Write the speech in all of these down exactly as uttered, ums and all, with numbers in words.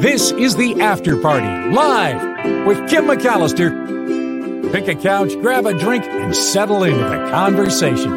This is the After Party, live with Kim McAllister. Pick a couch, grab a drink, and settle into the conversation.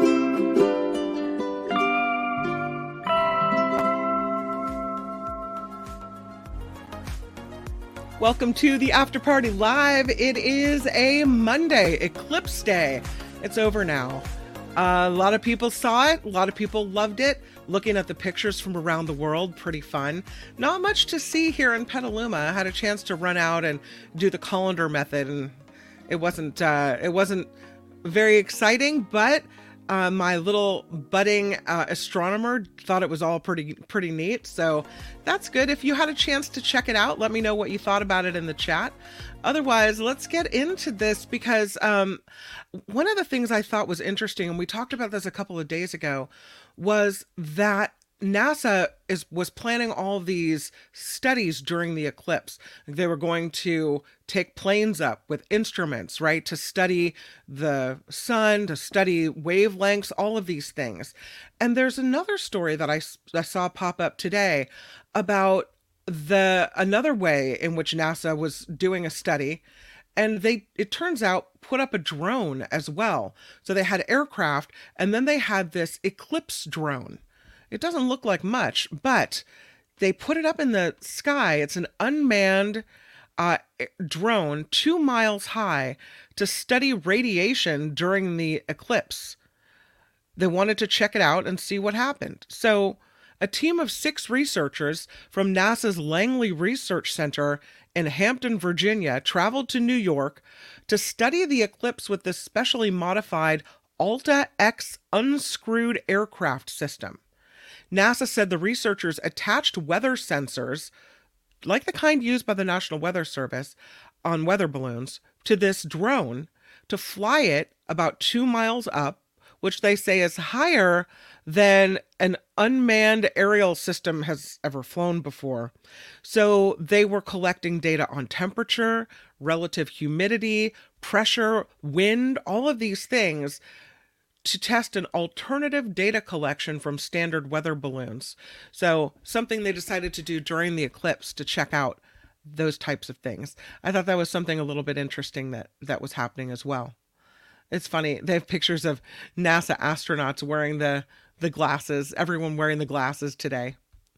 Welcome to the After Party Live. It is a Monday, Eclipse Day. It's over now. Uh, a lot of people saw it. A lot of people loved it. Looking at the pictures from around the world, pretty fun. Not much to see here in Petaluma. I had a chance to run out and do the colander method, and it wasn't uh, it wasn't very exciting. But uh, my little budding uh, astronomer thought it was all pretty pretty neat. So that's good. If you had a chance to check it out, let me know what you thought about it in the chat. Otherwise, let's get into this because um, one of the things I thought was interesting, and we talked about this a couple of days ago, was that NASA is was planning all of these studies during the eclipse. They were going to take planes up with instruments, right, to study the sun, to study wavelengths, all of these things. And there's another story that I, I saw pop up today about the another way in which NASA was doing a study, and they it turns out put up a drone as well. So they had aircraft, and then they had this eclipse drone. It doesn't look like much, but they put it up in the sky. It's an unmanned uh, drone two miles high to study radiation during the eclipse. They wanted to check it out and see what happened. So a team of six researchers from NASA's Langley Research Center in Hampton, Virginia, traveled to New York to study the eclipse with this specially modified Alta-X unscrewed aircraft system. NASA said the researchers attached weather sensors, like the kind used by the National Weather Service on weather balloons, to this drone to fly it about two miles up, which they say is higher than an unmanned aerial system has ever flown before. So they were collecting data on temperature, relative humidity, pressure, wind, all of these things to test an alternative data collection from standard weather balloons. So something they decided to do during the eclipse to check out those types of things. I thought that was something a little bit interesting that, that was happening as well. It's funny. They have pictures of NASA astronauts wearing the, the glasses, everyone wearing the glasses today.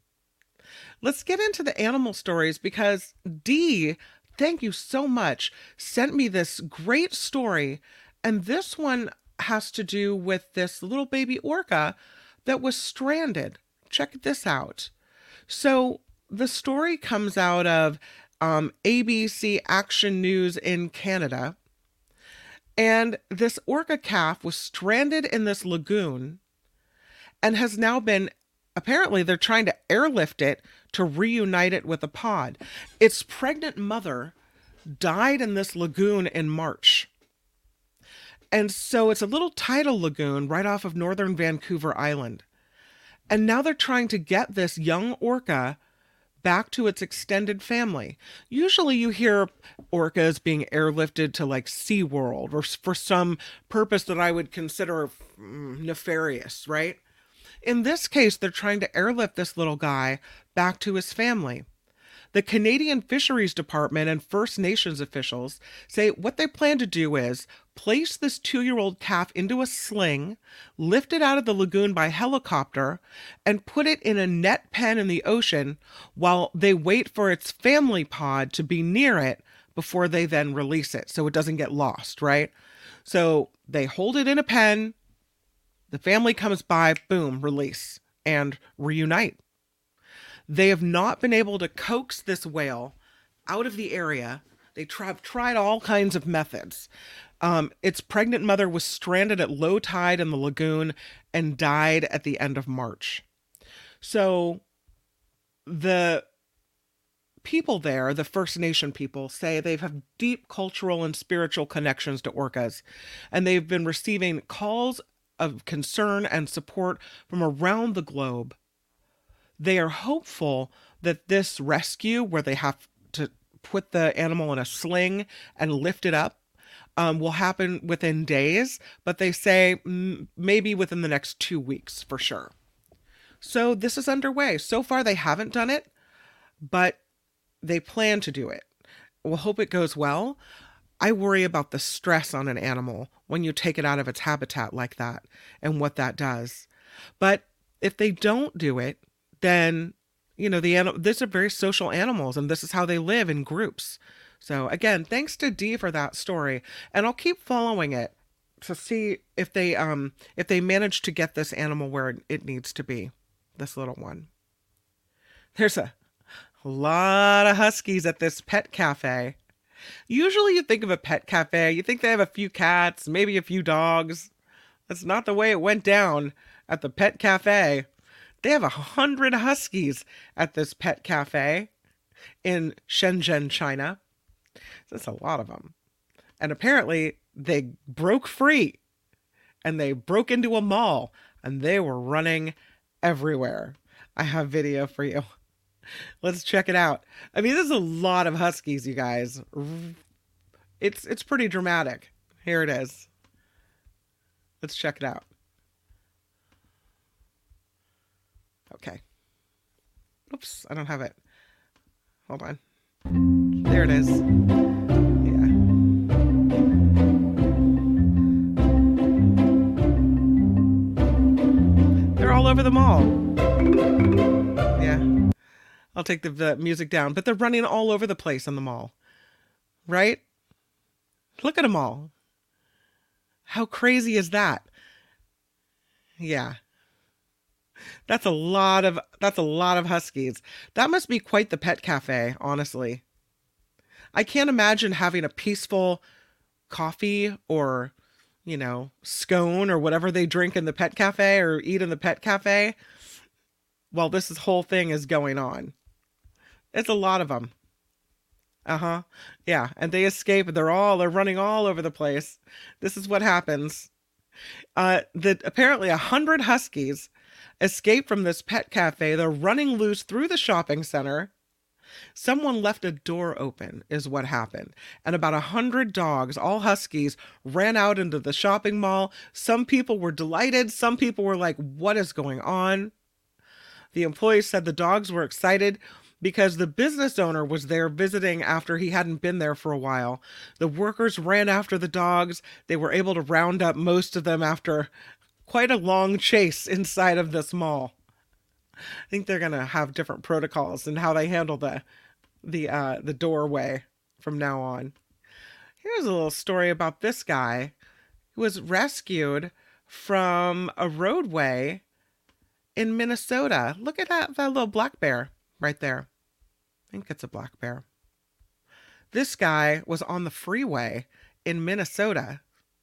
Let's get into the animal stories because Dee, thank you so much, sent me this great story. And this one has to do with this little baby orca that was stranded. Check this out. So the story comes out of um, A B C Action News in Canada. And this orca calf was stranded in this lagoon and has now been, apparently they're trying to airlift it to reunite it with a pod. Its pregnant mother died in this lagoon in March. And so it's a little tidal lagoon right off of northern Vancouver Island. And now they're trying to get this young orca back to its extended family. Usually you hear orcas being airlifted to like SeaWorld or for some purpose that I would consider mm, nefarious, right? In this case, they're trying to airlift this little guy back to his family. The Canadian Fisheries Department and First Nations officials say what they plan to do is place this two-year-old calf into a sling, lift it out of the lagoon by helicopter, and put it in a net pen in the ocean while they wait for its family pod to be near it before they then release it so it doesn't get lost, right? So they hold it in a pen, the family comes by, boom, release, and reunite. They have not been able to coax this whale out of the area. They have tried all kinds of methods. Um, its pregnant mother was stranded at low tide in the lagoon and died at the end of March. So the people there, the First Nation people, say they have deep cultural and spiritual connections to orcas, and they've been receiving calls of concern and support from around the globe. They are hopeful that this rescue, where they have to put the animal in a sling and lift it up, um, will happen within days, but they say mm, maybe within the next two weeks for sure. So this is underway. So far, they haven't done it, but they plan to do it. We'll hope it goes well. I worry about the stress on an animal when you take it out of its habitat like that and what that does. But if they don't do it, then, you know, the animal, these are very social animals, and this is how they live in groups. So again, thanks to Dee for that story, and I'll keep following it to see if they um if they manage to get this animal where it needs to be, this little one. There's a lot of huskies at this pet cafe. Usually you think of a pet cafe, you think they have a few cats, maybe a few dogs. That's not the way it went down at the pet cafe. They have a hundred huskies at this pet cafe in Shenzhen, China. That's a lot of them. And apparently they broke free and they broke into a mall and they were running everywhere. I have video for you. Let's check it out. I mean, there's a lot of huskies, you guys. It's it's pretty dramatic. Here it is. Let's check it out. Okay. Oops, I don't have it. Hold on. There it is. Yeah. They're all over the mall. Yeah. I'll take the, the music down, but they're running all over the place in the mall. Right? Look at them all. How crazy is that? Yeah. That's a lot of that's a lot of huskies. That must be quite the pet cafe, honestly. I can't imagine having a peaceful coffee or, you know, scone or whatever they drink in the pet cafe or eat in the pet cafe while this whole thing is going on. It's a lot of them. Uh-huh. Yeah, and they escape. They're all they're running all over the place. This is what happens. Uh, that apparently a hundred huskies escaped from this pet cafe. They're running loose through the shopping center. Someone left a door open is what happened. And about a hundred dogs, all huskies, ran out into the shopping mall. Some people were delighted. Some people were like, what is going on? The employees said the dogs were excited because the business owner was there visiting after he hadn't been there for a while. The workers ran after the dogs. They were able to round up most of them after quite a long chase inside of this mall. I think they're going to have different protocols in how they handle the the uh, the doorway from now on. Here's a little story about this guy who was rescued from a roadway in Minnesota. Look at that, that little black bear right there. I think it's a black bear. This guy was on the freeway in Minnesota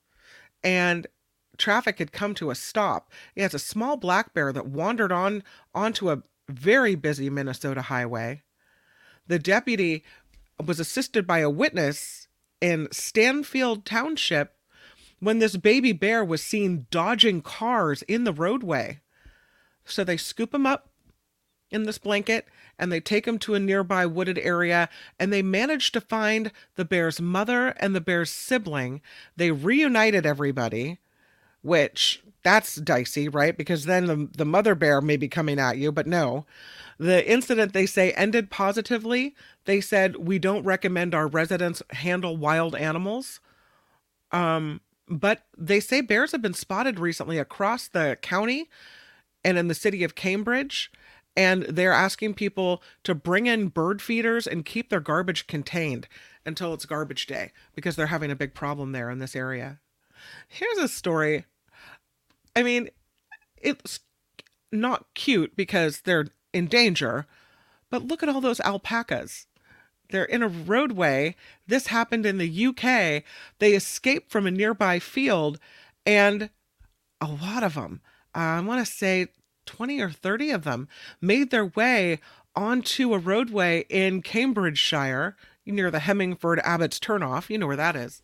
and traffic had come to a stop. He has a small black bear that wandered on onto a very busy Minnesota highway. The deputy was assisted by a witness in Stanfield Township when this baby bear was seen dodging cars in the roadway. So they scoop him up in this blanket and they take him to a nearby wooded area, and they managed to find the bear's mother and the bear's sibling. They reunited everybody, which that's dicey, right? Because then the, the mother bear may be coming at you, but no. The incident, they say, ended positively. They said, we don't recommend our residents handle wild animals. Um, but they say bears have been spotted recently across the county and in the city of Cambridge. And they're asking people to bring in bird feeders and keep their garbage contained until it's garbage day because they're having a big problem there in this area. Here's a story. I mean, it's not cute because they're in danger, but look at all those alpacas. They're in a roadway. This happened in the U K. They escaped from a nearby field, and a lot of them, uh, I want to say twenty or thirty of them, made their way onto a roadway in Cambridgeshire, near the Hemmingford Abbots turnoff. You know where that is.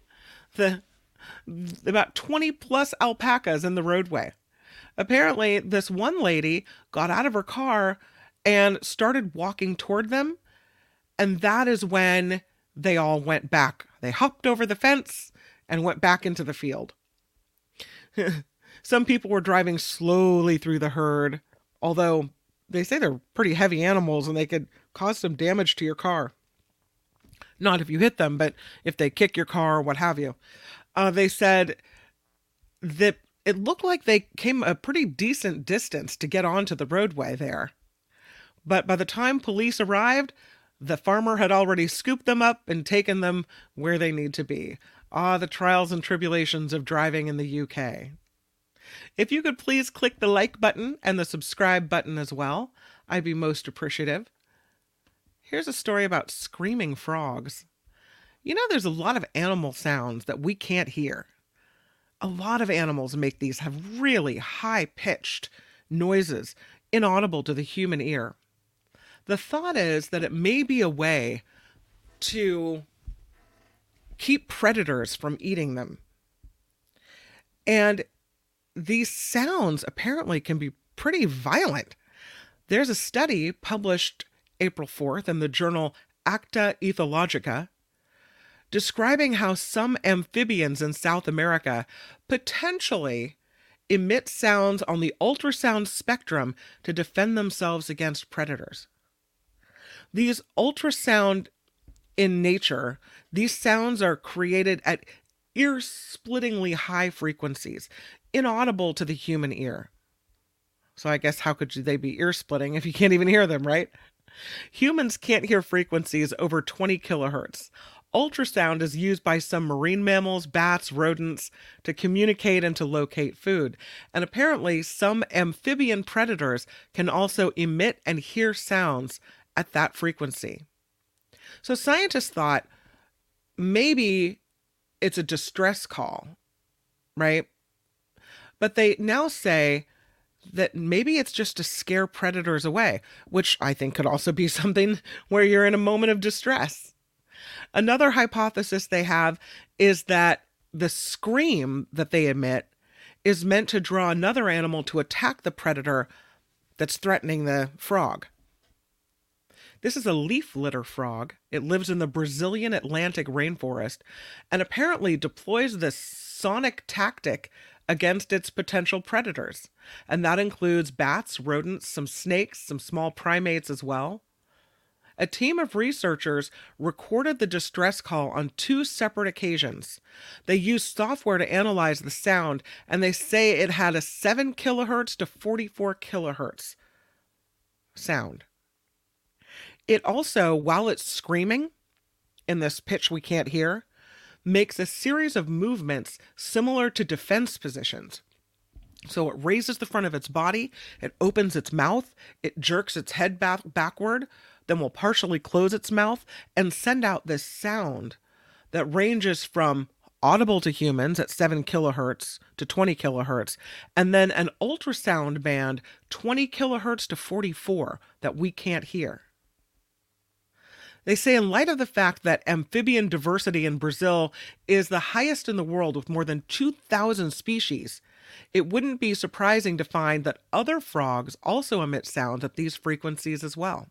The about twenty plus alpacas in the roadway. Apparently, this one lady got out of her car and started walking toward them. And that is when they all went back. They hopped over the fence and went back into the field. Some people were driving slowly through the herd, although they say they're pretty heavy animals and they could cause some damage to your car. Not if you hit them, but if they kick your car or what have you. Uh, they said that it looked like they came a pretty decent distance to get onto the roadway there. But by the time police arrived, the farmer had already scooped them up and taken them where they need to be. Ah, the trials and tribulations of driving in the U K. If you could please click the like button and the subscribe button as well, I'd be most appreciative. Here's a story about screaming frogs. You know, there's a lot of animal sounds that we can't hear. A lot of animals make these have really high-pitched noises, inaudible to the human ear. The thought is that it may be a way to keep predators from eating them. And these sounds apparently can be pretty violent. There's a study published April fourth in the journal Acta Ethologica describing how some amphibians in South America potentially emit sounds on the ultrasound spectrum to defend themselves against predators. These ultrasound in nature, these sounds are created at ear-splittingly high frequencies, inaudible to the human ear. So I guess how could they be ear-splitting if you can't even hear them, right? Humans can't hear frequencies over twenty kilohertz. Ultrasound is used by some marine mammals, bats, rodents to communicate and to locate food. And apparently some amphibian predators can also emit and hear sounds at that frequency. So scientists thought maybe it's a distress call, right? But they now say that maybe it's just to scare predators away, which I think could also be something where you're in a moment of distress. Another hypothesis they have is that the scream that they emit is meant to draw another animal to attack the predator that's threatening the frog. This is a leaf litter frog. It lives in the Brazilian Atlantic rainforest and apparently deploys this sonic tactic against its potential predators. And that includes bats, rodents, some snakes, some small primates as well. A team of researchers recorded the distress call on two separate occasions. They used software to analyze the sound, and they say it had a seven kilohertz to forty-four kilohertz sound. It also, while it's screaming in this pitch we can't hear, makes a series of movements similar to defense positions. So it raises the front of its body, it opens its mouth, it jerks its head back backward, then will partially close its mouth and send out this sound that ranges from audible to humans at seven kilohertz to twenty kilohertz, and then an ultrasound band twenty kilohertz to forty-four that we can't hear. They say in light of the fact that amphibian diversity in Brazil is the highest in the world with more than two thousand species, it wouldn't be surprising to find that other frogs also emit sounds at these frequencies as well.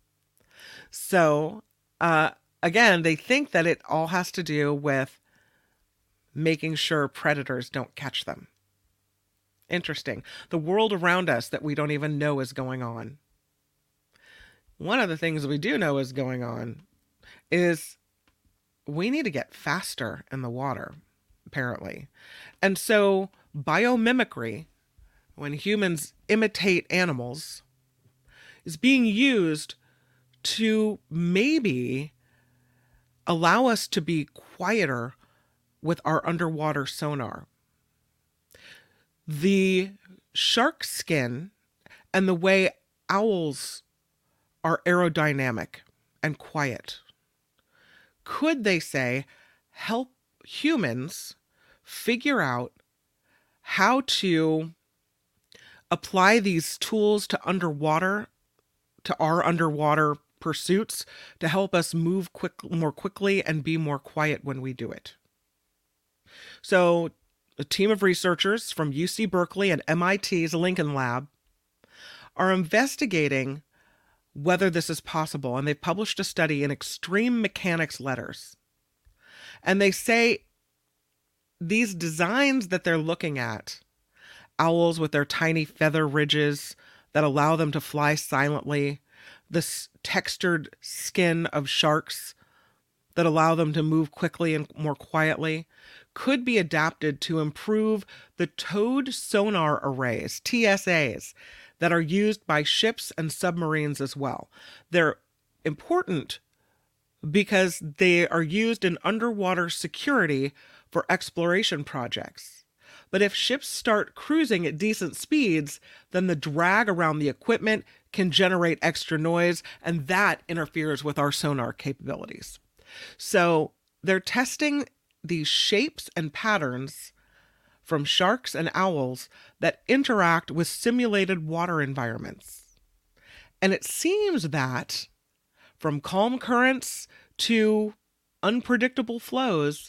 So, uh, again, they think that it all has to do with making sure predators don't catch them. Interesting. The world around us that we don't even know is going on. One of the things we do know is going on is we need to get faster in the water, apparently. And so biomimicry, when humans imitate animals, is being used to maybe allow us to be quieter with our underwater sonar. The shark skin and the way owls are aerodynamic and quiet could, they say, help humans figure out how to apply these tools to underwater, to our underwater pursuits, to help us move quick, more quickly and be more quiet when we do it. So a team of researchers from U C Berkeley and M I T's Lincoln Lab are investigating whether this is possible, and they've published a study in Extreme Mechanics Letters. And they say these designs that they're looking at, owls with their tiny feather ridges, that allow them to fly silently, the s- textured skin of sharks that allow them to move quickly and more quietly, could be adapted to improve the towed sonar arrays, T S As, that are used by ships and submarines as well. They're important because they are used in underwater security for exploration projects. But if ships start cruising at decent speeds, then the drag around the equipment can generate extra noise, and that interferes with our sonar capabilities. So they're testing these shapes and patterns from sharks and owls that interact with simulated water environments. And it seems that from calm currents to unpredictable flows,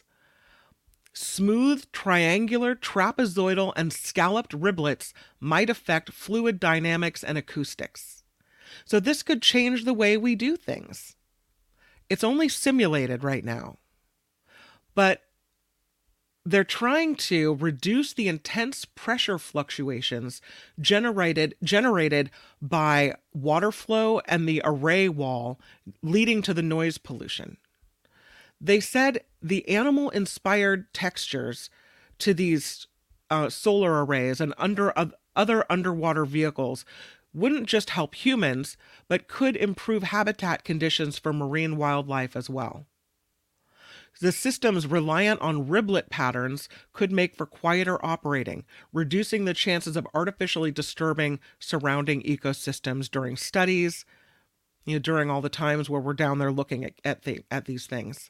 smooth, triangular, trapezoidal, and scalloped riblets might affect fluid dynamics and acoustics. So this could change the way we do things. It's only simulated right now. But they're trying to reduce the intense pressure fluctuations generated generated by water flow and the array wall, leading to the noise pollution. They said the animal-inspired textures to these uh, solar arrays and under uh, other underwater vehicles wouldn't just help humans, but could improve habitat conditions for marine wildlife as well. The systems reliant on riblet patterns could make for quieter operating, reducing the chances of artificially disturbing surrounding ecosystems during studies, you know, during all the times where we're down there looking at, at, the, at these things.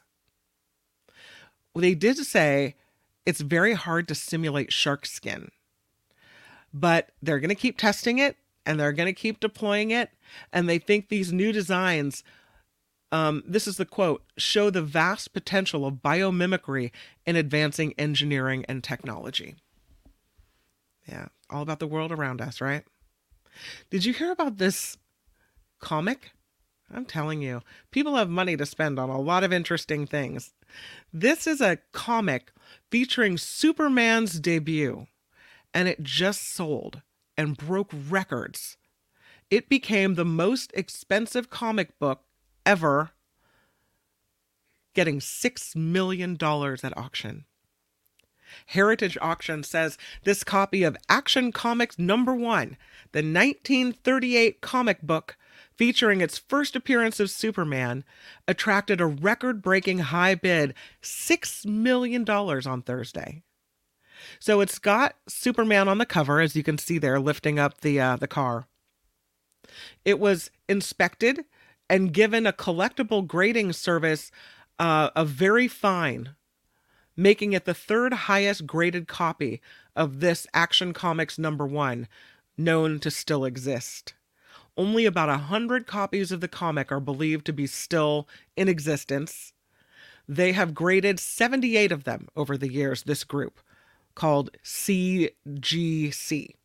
They did say it's very hard to simulate shark skin, but they're going to keep testing it and they're going to keep deploying it. And they think these new designs, um, this is the quote, show the vast potential of biomimicry in advancing engineering and technology. Yeah, all about the world around us, right? Did you hear about this comic? I'm telling you, people have money to spend on a lot of interesting things. This is a comic featuring Superman's debut, and it just sold and broke records. It became the most expensive comic book ever, getting six million dollars at auction. Heritage Auction says this copy of Action Comics number one, the nineteen thirty-eight comic book featuring its first appearance of Superman, attracted a record-breaking high bid, six million dollars on Thursday. So it's got Superman on the cover, as you can see there, lifting up the uh, the car. It was inspected and given a collectible grading service uh, of very fine, making it the third highest graded copy of this Action Comics number one known to still exist. Only about a hundred copies of the comic are believed to be still in existence. They have graded seventy-eight of them over the years, this group, called C G C.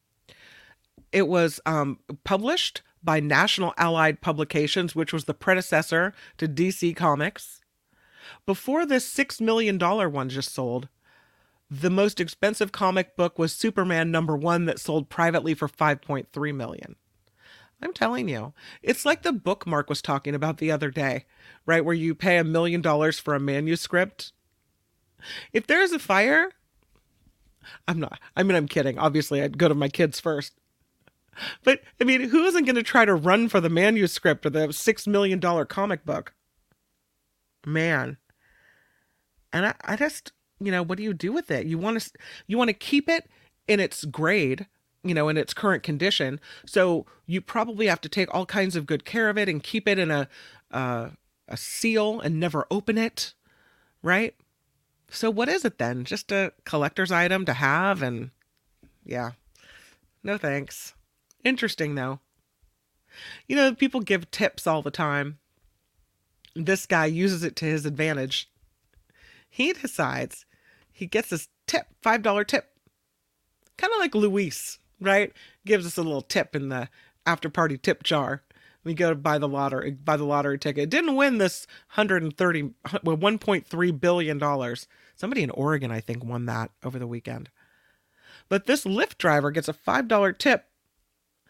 It was um, published by National Allied Publications, which was the predecessor to D C Comics. Before this six million dollars one just sold, the most expensive comic book was Superman number one that sold privately for five point three million dollars. I'm telling you, it's like the book Mark was talking about the other day, right? Where you pay a million dollars for a manuscript. If there's a fire, I'm not, I mean, I'm kidding. Obviously, I'd go to my kids first. But, I mean, who isn't going to try to run for the manuscript or the six million dollars comic book? Man. And I, I just, you know, what do you do with it? You want to, you want to keep it in its grade, you know, in its current condition. So you probably have to take all kinds of good care of it and keep it in a, uh, a seal and never open it, right? So what is it then? Just a collector's item to have? And yeah, no thanks. Interesting though. You know, people give tips all the time. This guy uses it to his advantage. He decides he gets this tip, five dollar tip. Kind of like Luis, right? Gives us a little tip in the after party tip jar. We go to buy the lottery, buy the lottery ticket. Didn't win this one hundred thirty, well, one point three billion dollars. Somebody in Oregon, I think, won that over the weekend. But this Lyft driver gets a five dollar tip.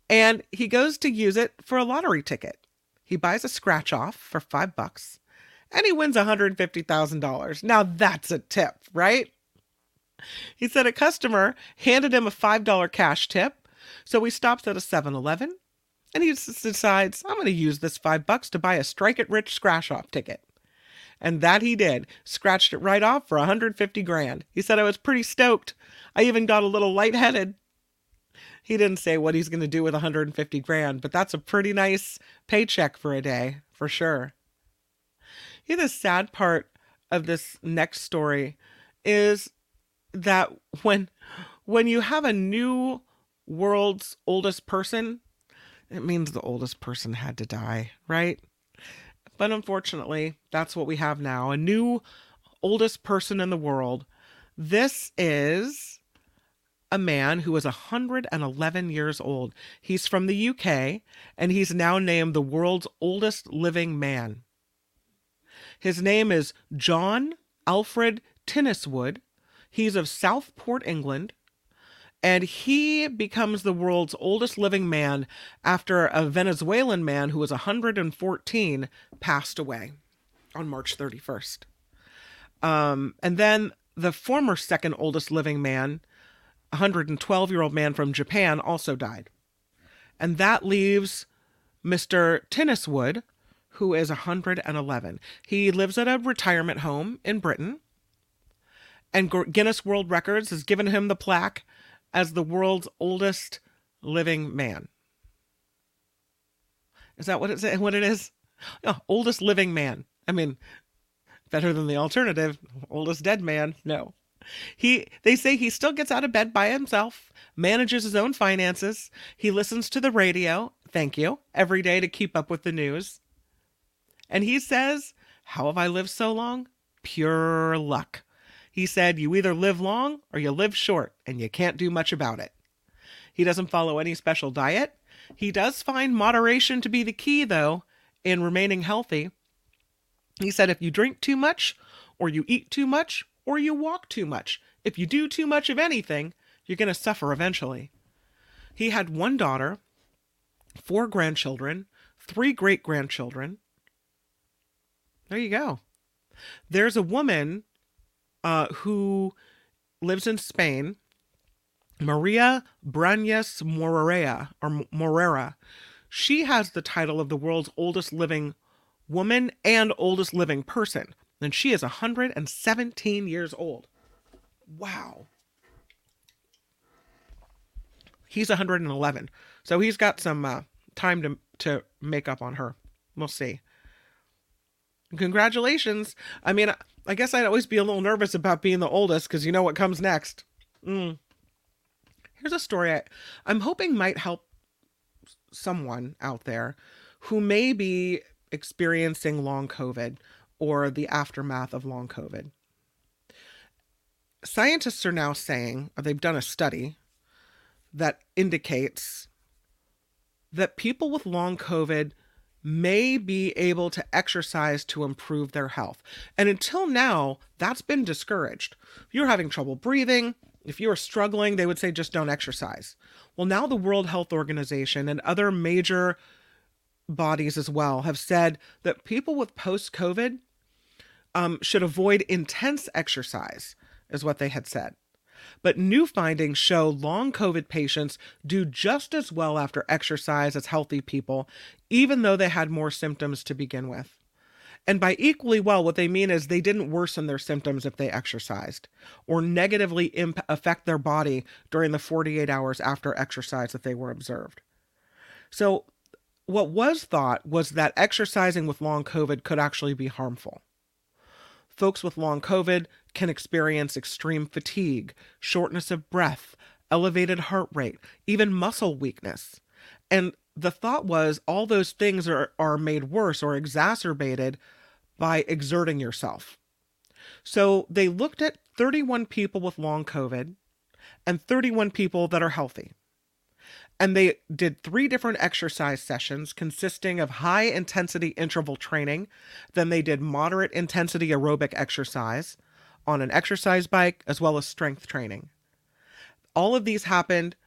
And he goes to use it for a lottery ticket. He buys a scratch off for five bucks and he wins one hundred fifty thousand dollars. Now that's a tip, right? He said a customer handed him a five dollars cash tip. So he stops at a seven eleven and he just decides, I'm going to use this five bucks to buy a Strike It Rich scratch off ticket. And that he did. Scratched it right off for one hundred fifty grand. He said, I was pretty stoked. I even got a little lightheaded. He didn't say what he's going to do with one hundred fifty grand, but that's a pretty nice paycheck for a day, for sure. Yeah, the sad part of this next story is that when when you have a new world's oldest person, it means the oldest person had to die, right? But unfortunately, that's what we have now. A new oldest person in the world. This is a man who is one hundred eleven years old. He's from the U K, and he's now named the world's oldest living man. His name is John Alfred Tinniswood. He's of Southport, England, and he becomes the world's oldest living man after a Venezuelan man who was one hundred fourteen passed away on March thirty-first. Um, and then the former second oldest living man, one hundred twelve-year-old man from Japan, also died. And that leaves Mister Tinniswood, who is one hundred eleven. He lives at a retirement home in Britain, and Guinness World Records has given him the plaque as the world's oldest living man. Is that what it's what it is? Oh, oldest living man. I mean, better than the alternative, oldest dead man. No. He they say he still gets out of bed by himself, manages his own finances, he listens to the radio, thank you, every day to keep up with the news. And he says, how have I lived so long? Pure luck. He said, you either live long or you live short, and you can't do much about it. He doesn't follow any special diet. He does find moderation to be the key, though, in remaining healthy. He said, if you drink too much, or you eat too much, or you walk too much, if you do too much of anything, you're going to suffer eventually. He had one daughter, four grandchildren, three great-grandchildren. There you go. There's a woman uh, who lives in Spain, Maria Brañas Morera, or Morera. She has the title of the world's oldest living woman and oldest living person. And she is one hundred seventeen years old. Wow. He's one hundred eleven. So he's got some uh, time to, to make up on her. We'll see. Congratulations. I mean, I guess I'd always be a little nervous about being the oldest because you know what comes next. Mm. Here's a story I, I'm hoping might help someone out there who may be experiencing long COVID or the aftermath of long COVID. Scientists are now saying, or they've done a study that indicates that people with long COVID may be able to exercise to improve their health. And until now, that's been discouraged. If you're having trouble breathing, if you're struggling, they would say just don't exercise. Well, now the World Health Organization and other major bodies as well have said that people with post-COVID um, should avoid intense exercise, is what they had said. But new findings show long COVID patients do just as well after exercise as healthy people, even though they had more symptoms to begin with. And by equally well, what they mean is they didn't worsen their symptoms if they exercised or negatively imp- affect their body during the forty-eight hours after exercise that they were observed. So what was thought was that exercising with long COVID could actually be harmful. Folks with long COVID can experience extreme fatigue, shortness of breath, elevated heart rate, even muscle weakness. And the thought was all those things are, are made worse or exacerbated by exerting yourself. So they looked at thirty-one people with long COVID and thirty-one people that are healthy. And they did three different exercise sessions consisting of high intensity interval training. Then they did moderate intensity aerobic exercise on an exercise bike as well as strength training. All of these happened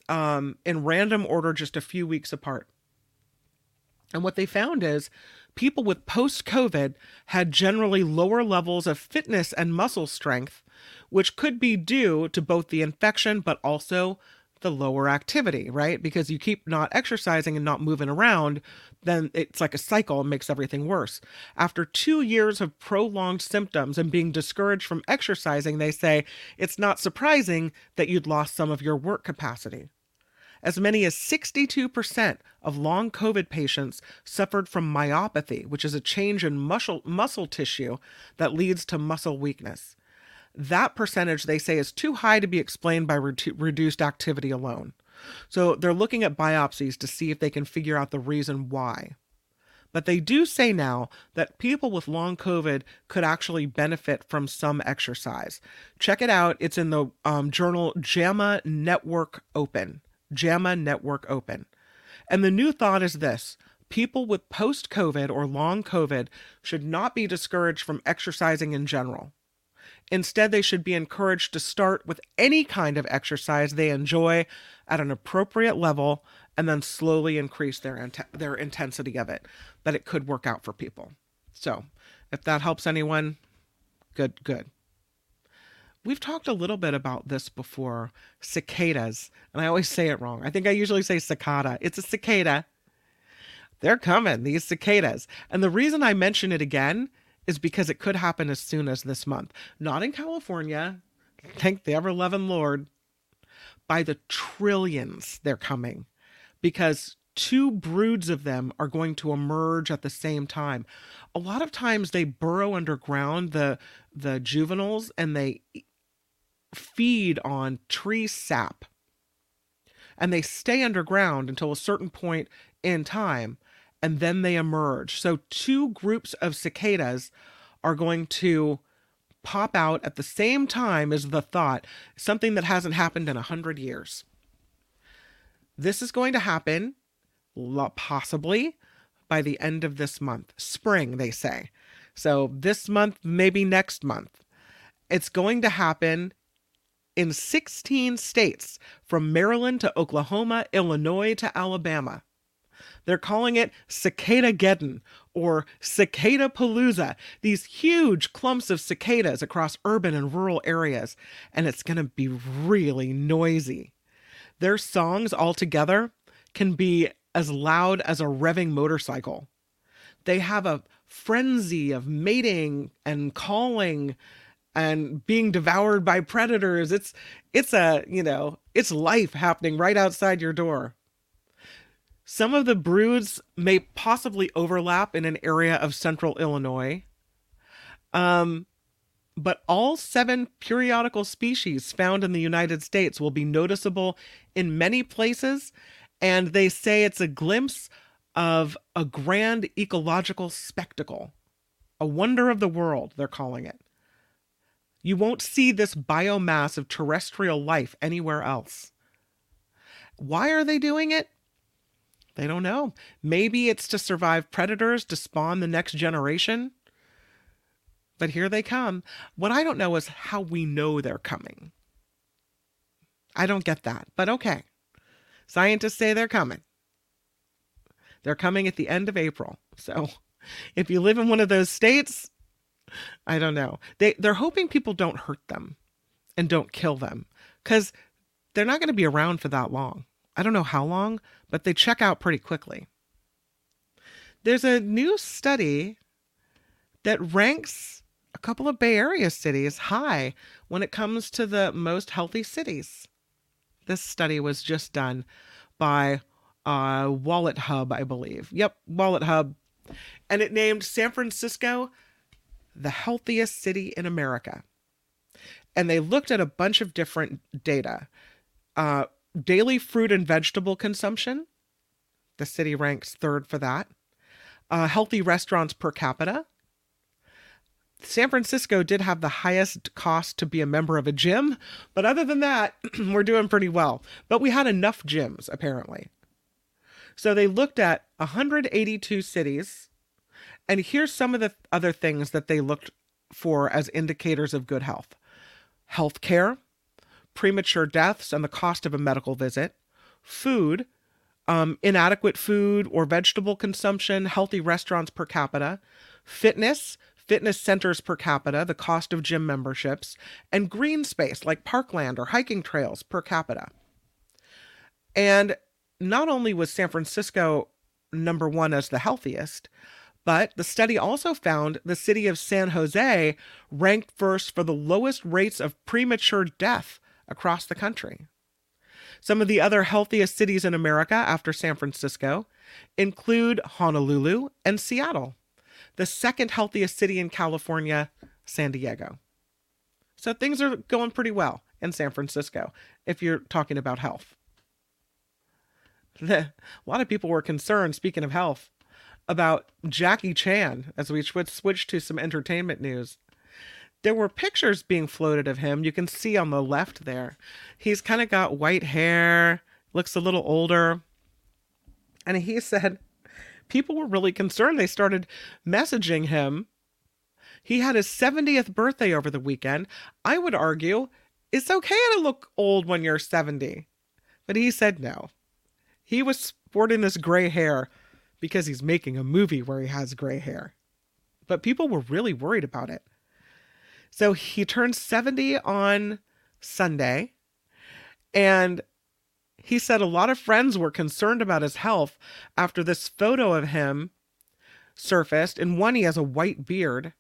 um, in random order just a few weeks apart. And what they found is people with post-COVID had generally lower levels of fitness and muscle strength, which could be due to both the infection but also the lower activity, right? Because you keep not exercising and not moving around, then it's like a cycle and makes everything worse. After two years of prolonged symptoms and being discouraged from exercising, they say it's not surprising that you'd lost some of your work capacity. As many as sixty-two percent of long COVID patients suffered from myopathy, which is a change in muscle, muscle tissue that leads to muscle weakness. That percentage, they say, is too high to be explained by re- reduced activity alone. So they're looking at biopsies to see if they can figure out the reason why. But they do say now that people with long COVID could actually benefit from some exercise. Check it out. It's in the um, journal JAMA Network Open. JAMA Network Open. And the new thought is this: people with post-COVID or long COVID should not be discouraged from exercising in general. Instead, they should be encouraged to start with any kind of exercise they enjoy at an appropriate level and then slowly increase their int- their intensity of it. But it could work out for people. So if that helps anyone, good, good. We've talked a little bit about this before, cicadas, and I always say it wrong. I think I usually say cicada. It's a cicada. They're coming, these cicadas. And the reason I mention it again is because it could happen as soon as this month. Not in California, thank the ever-loving Lord. By the trillions they're coming, because two broods of them are going to emerge at the same time. A lot of times they burrow underground, the, the juveniles, and they feed on tree sap. And they stay underground until a certain point in time, and then they emerge. So two groups of cicadas are going to pop out at the same time as the thought, something that hasn't happened in a hundred years. This is going to happen possibly by the end of this month. Spring, they say. So this month, maybe next month. It's going to happen in sixteen states, from Maryland to Oklahoma, Illinois to Alabama. They're calling it Cicada-geddon or Cicada-palooza, these huge clumps of cicadas across urban and rural areas, and it's going to be really noisy. Their songs altogether can be as loud as a revving motorcycle. They have a frenzy of mating and calling and being devoured by predators. It's it's a, you know, it's life happening right outside your door. Some of the broods may possibly overlap in an area of central Illinois. Um, but all seven periodical species found in the United States will be noticeable in many places, and they say it's a glimpse of a grand ecological spectacle, a wonder of the world, they're calling it. You won't see this biomass of terrestrial life anywhere else. Why are they doing it? They don't know. Maybe it's to survive predators, to spawn the next generation. But here they come. What I don't know is how we know they're coming. I don't get that, but okay. Scientists say they're coming. They're coming at the end of April. So if you live in one of those states, I don't know. They, they're hoping people don't hurt them and don't kill them, because they're not going to be around for that long. I don't know how long, but they check out pretty quickly. There's a new study that ranks a couple of Bay Area cities high when it comes to the most healthy cities. This study was just done by uh, Wallet Hub, I believe. Yep, Wallet Hub. And it named San Francisco the healthiest city in America. And they looked at a bunch of different data. Uh, daily fruit and vegetable consumption. The city ranks third for that. Uh, healthy restaurants per capita. San Francisco did have the highest cost to be a member of a gym, but other than that, we're doing pretty well. But we had enough gyms, apparently. So they looked at one hundred eighty-two cities, and here's some of the other things that they looked for as indicators of good health. Healthcare, premature deaths, and the cost of a medical visit, food, um, inadequate food or vegetable consumption, healthy restaurants per capita, fitness, fitness centers per capita, the cost of gym memberships, and green space like parkland or hiking trails per capita. And not only was San Francisco number one as the healthiest, but the study also found the city of San Jose ranked first for the lowest rates of premature death across the country. Some of the other healthiest cities in America after San Francisco include Honolulu and Seattle. The second healthiest city in California, San Diego. So things are going pretty well in San Francisco if you're talking about health. A lot of people were concerned, speaking of health, about Jackie Chan as we switch to some entertainment news. There were pictures being floated of him. You can see on the left there. He's kind of got white hair, looks a little older. And he said people were really concerned. They started messaging him. He had his seventieth birthday over the weekend. I would argue it's okay to look old when you're seventy. But he said no. He was sporting this gray hair because he's making a movie where he has gray hair. But people were really worried about it. So he turned seventy on Sunday, and he said a lot of friends were concerned about his health after this photo of him surfaced. In one, he has a white beard.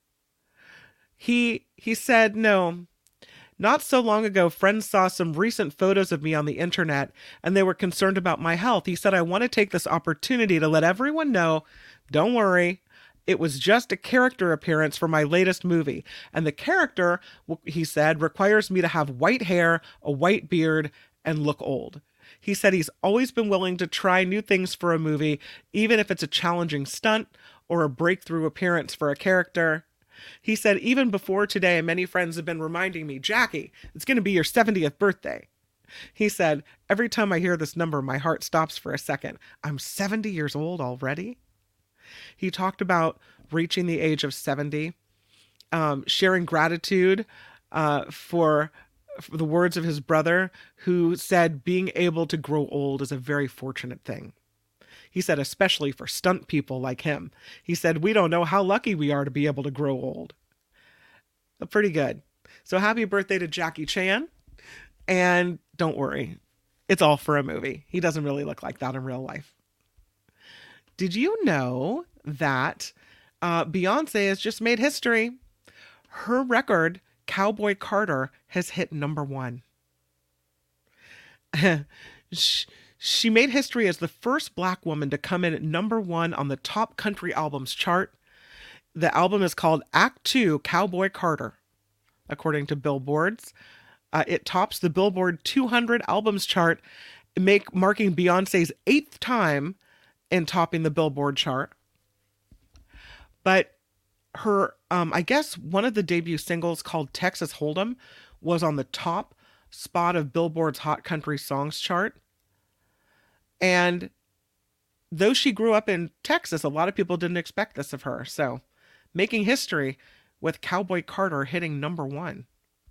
He he said, no, not so long ago, friends saw some recent photos of me on the internet, and they were concerned about my health. He said, I want to take this opportunity to let everyone know, don't worry, it was just a character appearance for my latest movie. And the character, he said, requires me to have white hair, a white beard, and look old. He said he's always been willing to try new things for a movie, even if it's a challenging stunt or a breakthrough appearance for a character. He said, even before today, many friends have been reminding me, Jackie, it's going to be your seventieth birthday. He said, every time I hear this number, my heart stops for a second. I'm seventy years old already. He talked about reaching the age of seventy, um, sharing gratitude uh, for, for the words of his brother, who said being able to grow old is a very fortunate thing. He said, especially for stunt people like him. He said, we don't know how lucky we are to be able to grow old. But pretty good. So happy birthday to Jackie Chan. And don't worry, it's all for a movie. He doesn't really look like that in real life. Did you know that uh, Beyonce has just made history? Her record, Cowboy Carter, has hit number one. she, She made history as the first Black woman to come in at number one on the top country albums chart. The album is called Act Two, Cowboy Carter, according to Billboard's. Uh, it tops the Billboard two hundred albums chart, make, marking Beyonce's eighth time in topping the Billboard chart. But her, um, I guess one of the debut singles called Texas Hold'em was on the top spot of Billboard's Hot Country Songs chart. And though she grew up in Texas, a lot of people didn't expect this of her. So making history with Cowboy Carter hitting number one.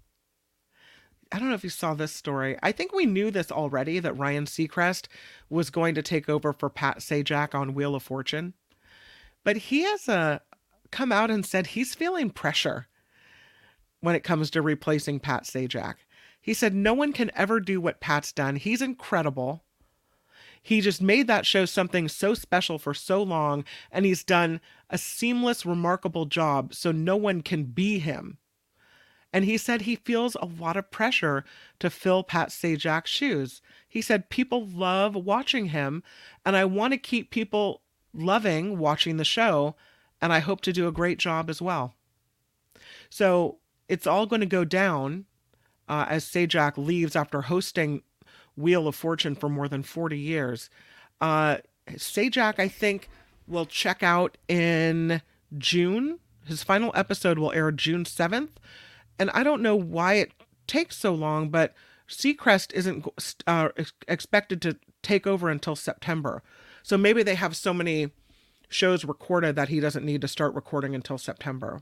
I don't know if you saw this story. I think we knew this already, that Ryan Seacrest was going to take over for Pat Sajak on Wheel of Fortune. But he has uh, come out and said he's feeling pressure when it comes to replacing Pat Sajak. He said no one can ever do what Pat's done. He's incredible. He just made that show something so special for so long, and he's done a seamless, remarkable job, so no one can be him. And he said he feels a lot of pressure to fill Pat Sajak's shoes. He said, people love watching him, and I want to keep people loving watching the show, and I hope to do a great job as well. So it's all going to go down uh, as Sajak leaves after hosting Wheel of Fortune for more than forty years. Uh, Sajak, I think, will check out in June. His final episode will air June seventh. And I don't know why it takes so long, but Seacrest isn't uh, expected to take over until September. So maybe they have so many shows recorded that he doesn't need to start recording until September.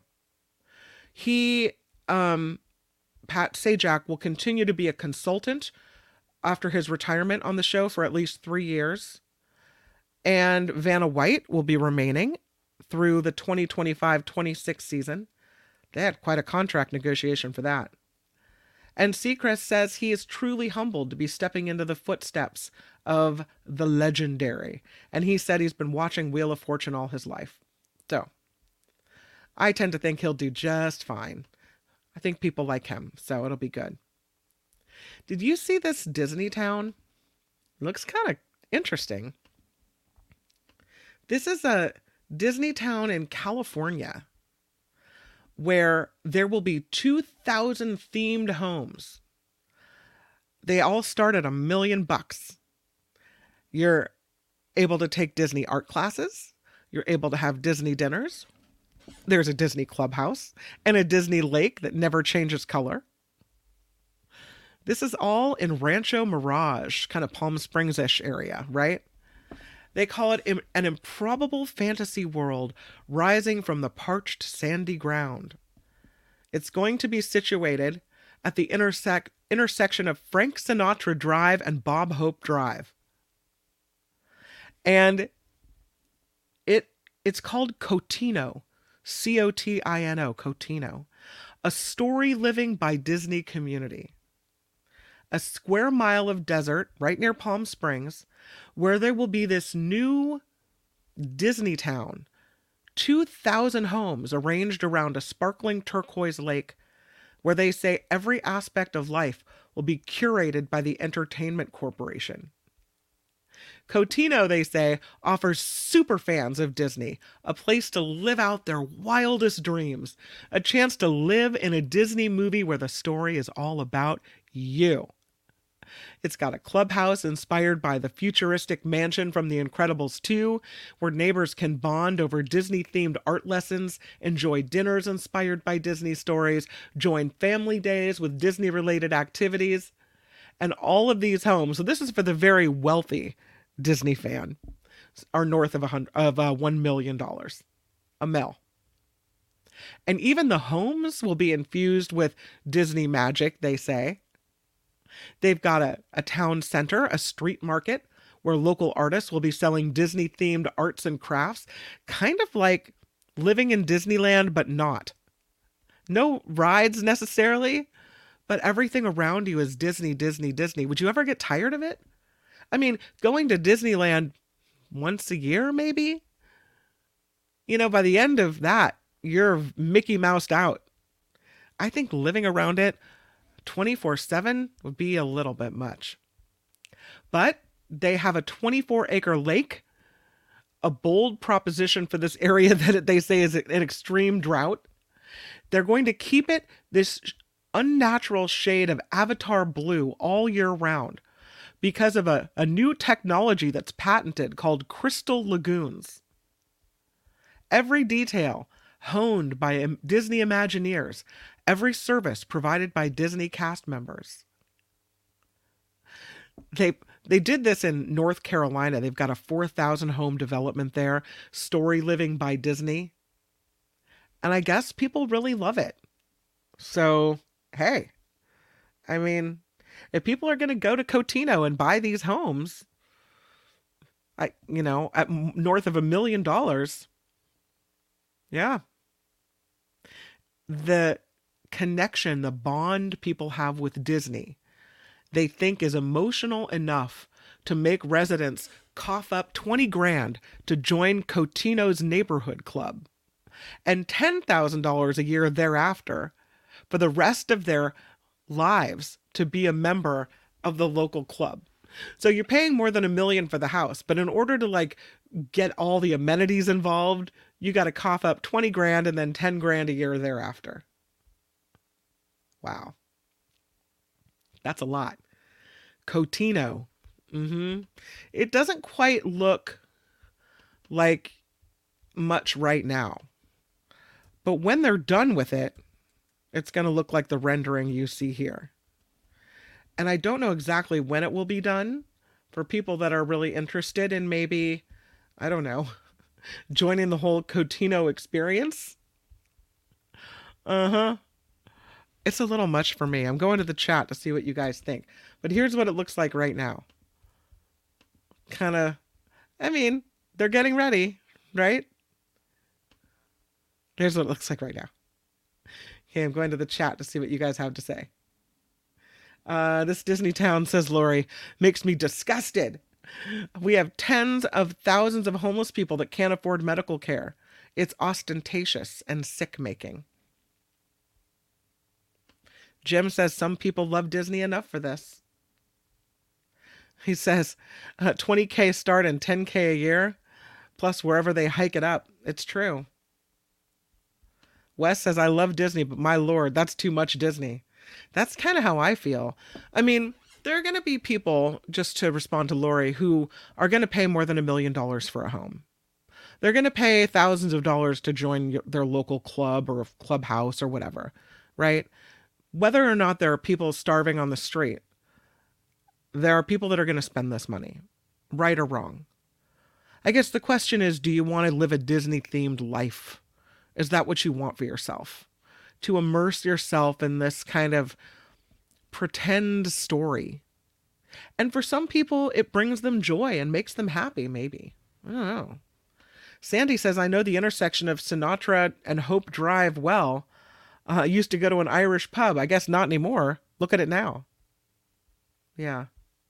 He, um, Pat Sajak, will continue to be a consultant after his retirement on the show for at least three years. And Vanna White will be remaining through the twenty twenty-five twenty-six season. They had quite a contract negotiation for that. And Seacrest says he is truly humbled to be stepping into the footsteps of the legendary. And he said he's been watching Wheel of Fortune all his life. So, I tend to think he'll do just fine. I think people like him, so it'll be good. Did you see this Disney town? Looks kind of interesting. This is a Disney town in California where there will be two thousand themed homes. They all start at a million bucks. You're able to take Disney art classes. You're able to have Disney dinners. There's a Disney clubhouse and a Disney lake that never changes color. This is all in Rancho Mirage, kind of Palm Springs-ish area, right? They call it an improbable fantasy world rising from the parched sandy ground. It's going to be situated at the intersect intersection of Frank Sinatra Drive and Bob Hope Drive. And it it's called Cotino, C O T I N O, Cotino, a story living by Disney community. A square mile of desert right near Palm Springs, where there will be this new Disney town, two thousand homes arranged around a sparkling turquoise lake, where they say every aspect of life will be curated by the Entertainment Corporation. Cotino, they say, offers super fans of Disney a place to live out their wildest dreams, a chance to live in a Disney movie where the story is all about you. It's got a clubhouse inspired by the futuristic mansion from The Incredibles two, where neighbors can bond over Disney-themed art lessons, enjoy dinners inspired by Disney stories, join family days with Disney-related activities, and all of these homes, so this is for the very wealthy Disney fan, are north of, a hundred, of uh, one million dollars a mil. And even the homes will be infused with Disney magic, they say. They've got a, a town center, a street market, where local artists will be selling Disney-themed arts and crafts, kind of like living in Disneyland, but not. No rides necessarily, but everything around you is Disney, Disney, Disney. Would you ever get tired of it? I mean, going to Disneyland once a year, maybe? You know, by the end of that, you're Mickey Moused out. I think living around it twenty-four seven would be a little bit much. But they have a twenty-four acre lake, a bold proposition for this area that they say is an extreme drought. They're going to keep it this unnatural shade of avatar blue all year round because of a, a new technology that's patented called Crystal Lagoons. Every detail honed by Disney Imagineers, every service provided by Disney cast members. They they did this in North Carolina. They've got a four thousand home development there, story living by Disney. And I guess people really love it. So, hey, I mean, if people are going to go to Cotino and buy these homes, I you know, at north of a million dollars, yeah. The connection, the bond people have with Disney, they think is emotional enough to make residents cough up twenty grand to join Cotino's neighborhood club and ten thousand dollars a year thereafter for the rest of their lives to be a member of the local club. So you're paying more than a million for the house, but in order to like get all the amenities involved, you got to cough up twenty grand and then ten grand a year thereafter. Wow. That's a lot. Cotino. Mm-hmm. It doesn't quite look like much right now. But when they're done with it, it's going to look like the rendering you see here. And I don't know exactly when it will be done. For people that are really interested in maybe, I don't know, joining the whole Cotino experience. Uh-huh. It's a little much for me. I'm going to the chat to see what you guys think. But here's what it looks like right now. Kind of, I mean, they're getting ready, right? Here's what it looks like right now. Okay, I'm going to the chat to see what you guys have to say. Uh, this Disney town, says Lori, makes me disgusted. We have tens of thousands of homeless people that can't afford medical care. It's ostentatious and sick-making. Jim says some people love Disney enough for this. He says uh, twenty K start and ten K a year, plus wherever they hike it up. It's true. Wes says, I love Disney, but my lord, that's too much Disney. That's kind of how I feel. I mean, there are going to be people, just to respond to Lori, who are going to pay more than a million dollars for a home. They're going to pay thousands of dollars to join their local club or clubhouse or whatever, right? Whether or not there are people starving on the street, there are people that are going to spend this money, right or wrong. I guess the question is, do you want to live a Disney-themed life? Is that what you want for yourself? To immerse yourself in this kind of pretend story. And for some people, it brings them joy and makes them happy, maybe. I don't know. Sandy says, I know the intersection of Sinatra and Hope Drive well. I uh, used to go to an Irish pub. I guess not anymore. Look at it now. Yeah.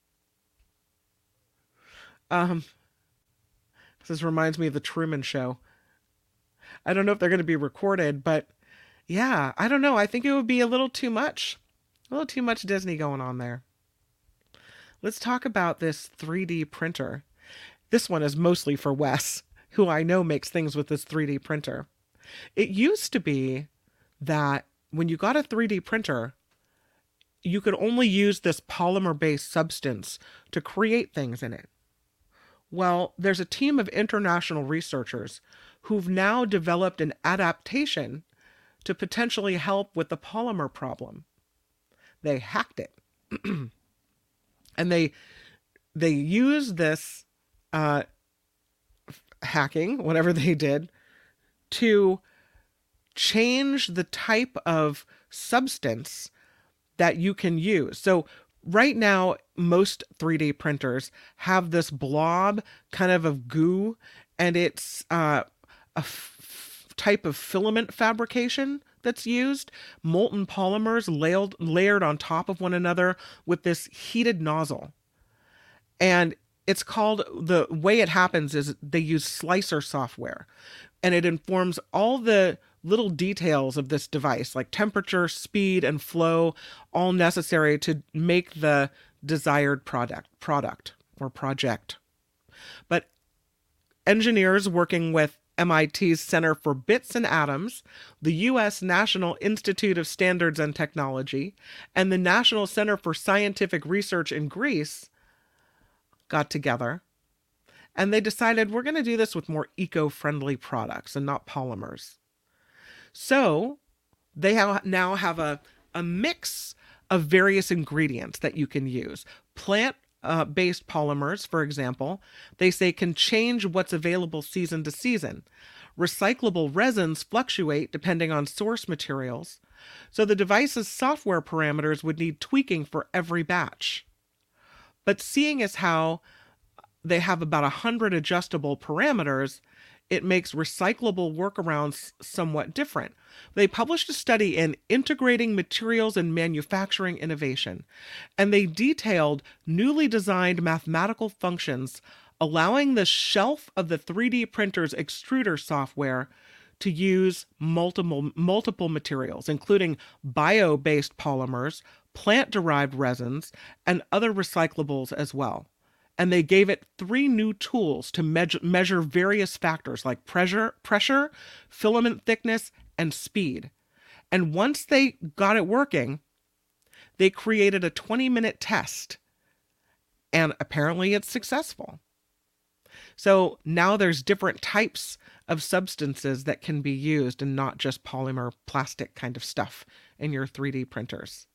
Um, this reminds me of the Truman Show. I don't know if they're going to be recorded, but yeah, I don't know. I think it would be a little too much. A little too much Disney going on there. Let's talk about this three D printer. This one is mostly for Wes, who I know makes things with this three D printer. It used to be that when you got a three D printer, you could only use this polymer-based substance to create things in it. Well, there's a team of international researchers who've now developed an adaptation to potentially help with the polymer problem. They hacked it. And they they used this uh, hacking, whatever they did, to change the type of substance that you can use. So right now, most three D printers have this blob kind of of goo, and it's uh, a f- type of filament fabrication that's used, molten polymers layered, layered on top of one another with this heated nozzle. And it's called, the way it happens is they use Slicer software, and it informs all the little details of this device, like temperature, speed, and flow, all necessary to make the desired product, product or project. But engineers working with M I T's Center for Bits and Atoms, the U S National Institute of Standards and Technology, and the National Center for Scientific Research in Greece got together, and they decided we're going to do this with more eco-friendly products and not polymers. So they ha- now have a, a mix of various ingredients that you can use. Plant Uh, based polymers, for example, they say can change what's available season to season. Recyclable resins fluctuate depending on source materials, so the device's software parameters would need tweaking for every batch. But seeing as how they have about one hundred adjustable parameters, it makes recyclable workarounds somewhat different. They published a study in Integrating Materials and Manufacturing Innovation, and they detailed newly designed mathematical functions allowing the shelf of the three D printer's extruder software to use multiple, multiple materials, including bio-based polymers, plant-derived resins, and other recyclables as well. And they gave it three new tools to me- measure various factors like pressure, pressure, filament thickness, and speed. And once they got it working, they created a twenty-minute test. And apparently it's successful. So now there's different types of substances that can be used and not just polymer plastic kind of stuff in your three D printers.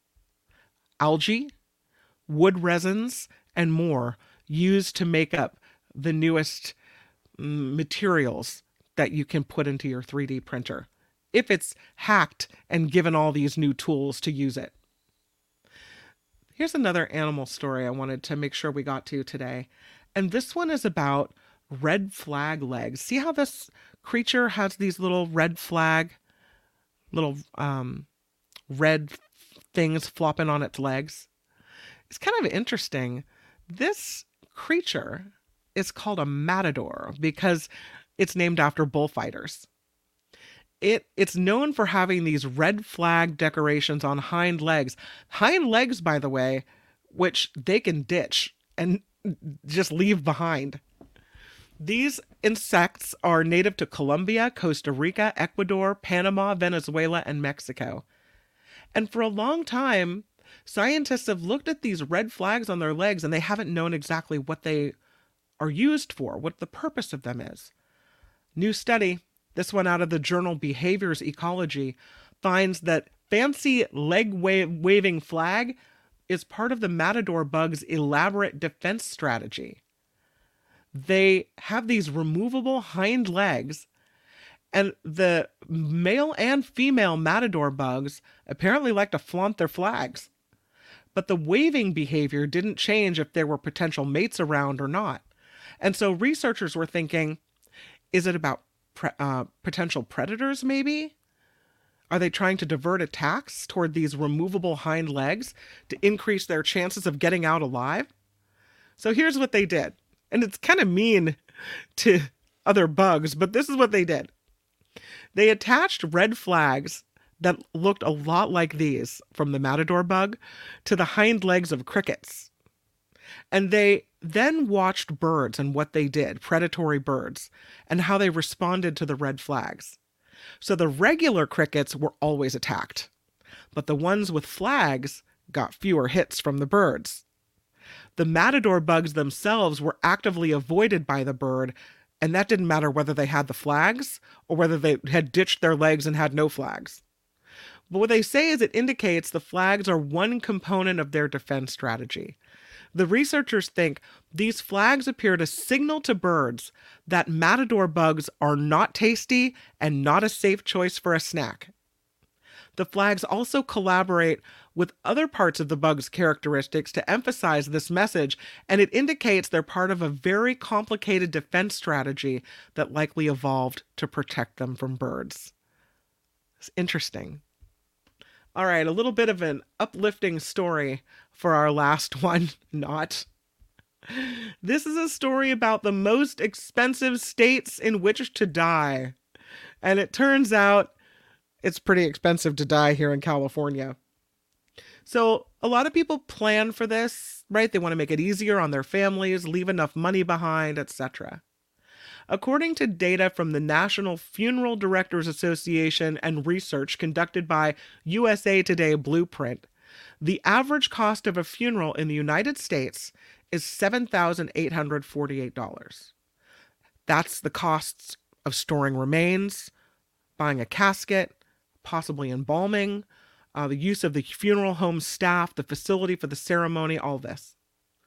Algae, wood resins, and more used to make up the newest materials that you can put into your three D printer, if it's hacked and given all these new tools to use it. Here's another animal story I wanted to make sure we got to today. And this one is about red flag legs. See how this creature has these little red flag, little um, red things flopping on its legs? It's kind of interesting. This creature is called a matador because it's named after bullfighters. It it's known for having these red flag decorations on hind legs. Hind legs, by the way, which they can ditch and just leave behind. These insects are native to Colombia, Costa Rica, Ecuador, Panama, Venezuela, and Mexico. And for a long time, scientists have looked at these red flags on their legs and they haven't known exactly what they are used for, what the purpose of them is. New study, this one out of the journal Behaviors Ecology, finds that fancy leg wa- waving flag is part of the matador bug's elaborate defense strategy. They have these removable hind legs, and the male and female matador bugs apparently like to flaunt their flags. But the waving behavior didn't change if there were potential mates around or not. And so researchers were thinking, is it about pre- uh, potential predators maybe? Are they trying to divert attacks toward these removable hind legs to increase their chances of getting out alive? So here's what they did. And it's kind of mean to other bugs, but this is what they did. They attached red flags that looked a lot like these from the matador bug to the hind legs of crickets. And they then watched birds and what they did, predatory birds, and how they responded to the red flags. So the regular crickets were always attacked, but the ones with flags got fewer hits from the birds. The matador bugs themselves were actively avoided by the bird, and that didn't matter whether they had the flags or whether they had ditched their legs and had no flags. But what they say is it indicates the flags are one component of their defense strategy. The researchers think these flags appear to signal to birds that matador bugs are not tasty and not a safe choice for a snack. The flags also collaborate with other parts of the bug's characteristics to emphasize this message, and it indicates they're part of a very complicated defense strategy that likely evolved to protect them from birds. It's interesting. All right, a little bit of an uplifting story for our last one. Not. This is a story about the most expensive states in which to die. And it turns out it's pretty expensive to die here in California. So a lot of people plan for this, right? They want to make it easier on their families, leave enough money behind, et cetera. According to data from the National Funeral Directors Association and research conducted by U S A Today Blueprint, the average cost of a funeral in the United States is seven thousand eight hundred forty-eight dollars. That's the costs of storing remains, buying a casket, possibly embalming, uh, the use of the funeral home staff, the facility for the ceremony, all this.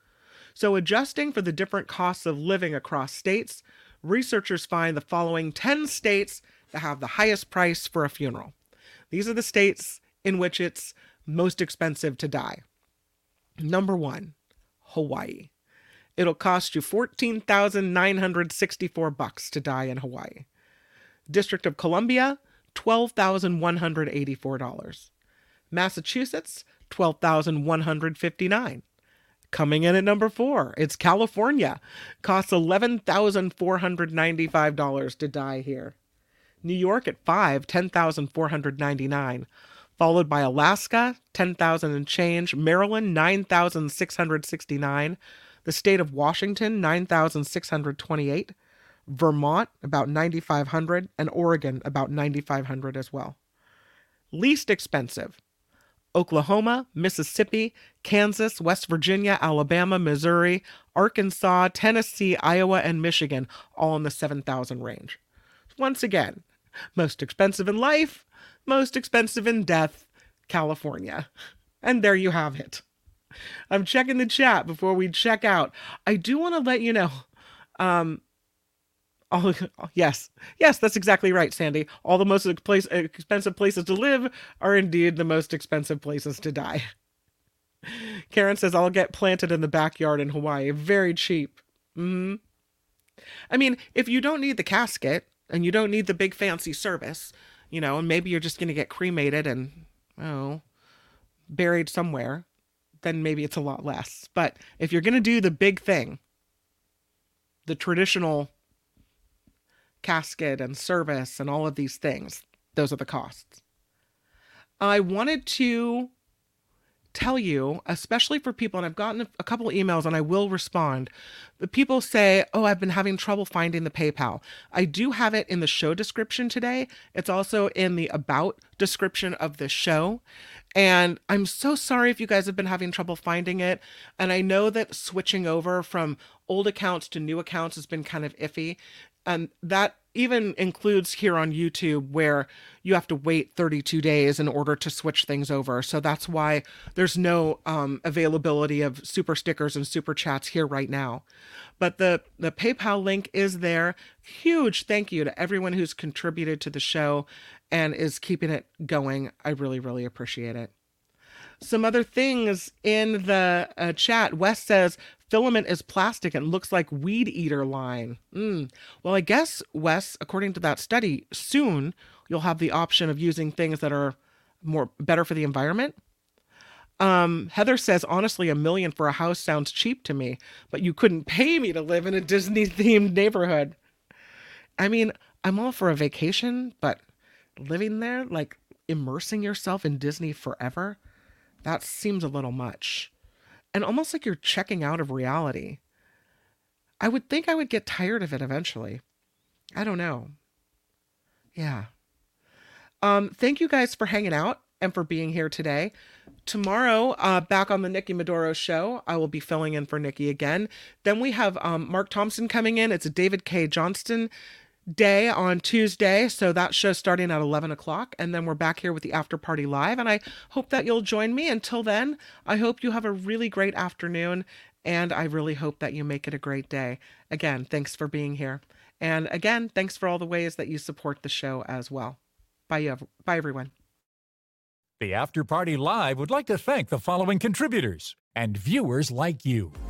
So adjusting for the different costs of living across states, researchers find the following ten states that have the highest price for a funeral. These are the states in which it's most expensive to die. Number one, Hawaii. It'll cost you fourteen thousand nine hundred sixty-four bucks to die in Hawaii. District of Columbia, twelve thousand one hundred eighty-four dollars. Massachusetts, twelve thousand one hundred fifty-nine dollars. Coming in at number four, it's California. Costs eleven thousand four hundred ninety-five dollars to die here. New York at five, ten thousand four hundred ninety-nine dollars. Followed by Alaska, ten thousand dollars and change. Maryland, nine thousand six hundred sixty-nine dollars. The state of Washington, nine thousand six hundred twenty-eight dollars. Vermont, about nine thousand five hundred dollars. And Oregon, about nine thousand five hundred dollars as well. Least expensive, Oklahoma, Mississippi, Kansas, West Virginia, Alabama, Missouri, Arkansas, Tennessee, Iowa, and Michigan, all in the seven thousand range. Once again, most expensive in life, most expensive in death, California. And there you have it. I'm checking the chat before we check out. I do want to let you know, um, Oh, yes. Yes, that's exactly right, Sandy. All the most place, expensive places to live are indeed the most expensive places to die. Karen says, I'll get planted in the backyard in Hawaii. Very cheap. Mm-hmm. I mean, if you don't need the casket and you don't need the big fancy service, you know, and maybe you're just going to get cremated and, oh, buried somewhere, then maybe it's a lot less. But if you're going to do the big thing, the traditional casket and service and all of these things, those are the costs. I wanted to tell you, especially for people, and I've gotten a couple of emails and I will respond, but people say, oh, I've been having trouble finding the PayPal. I do have it in the show description today. It's also in the about description of the show. And I'm so sorry if you guys have been having trouble finding it. And I know that switching over from old accounts to new accounts has been kind of iffy. And that even includes here on YouTube, where you have to wait thirty-two days in order to switch things over. So that's why there's no um, availability of super stickers and super chats here right now. But the, the PayPal link is there. Huge thank you to everyone who's contributed to the show and is keeping it going. I really, really appreciate it. Some other things in the uh, chat. Wes says, filament is plastic and looks like weed eater line. Mm. Well, I guess, Wes, according to that study, soon you'll have the option of using things that are more better for the environment. Um, Heather says, honestly, a million for a house sounds cheap to me, but you couldn't pay me to live in a Disney-themed neighborhood. I mean, I'm all for a vacation, but living there, like immersing yourself in Disney forever, that seems a little much. And almost like you're checking out of reality. I would think I would get tired of it eventually. I don't know. Yeah. Um, thank you guys for hanging out and for being here today. Tomorrow, uh, back on the Nikki Maduro show, I will be filling in for Nikki again. Then we have um, Mark Thompson coming in. It's a David K. Johnston day on Tuesday, so that show's starting at eleven o'clock, and then we're back here with the After Party Live, and I hope that you'll join me. Until then, I hope you have a really great afternoon, and I really hope that you make it a great day. Again, thanks for being here, and again, thanks for all the ways that you support the show as well. Bye, bye everyone. The After Party Live would like to thank the following contributors and viewers like you.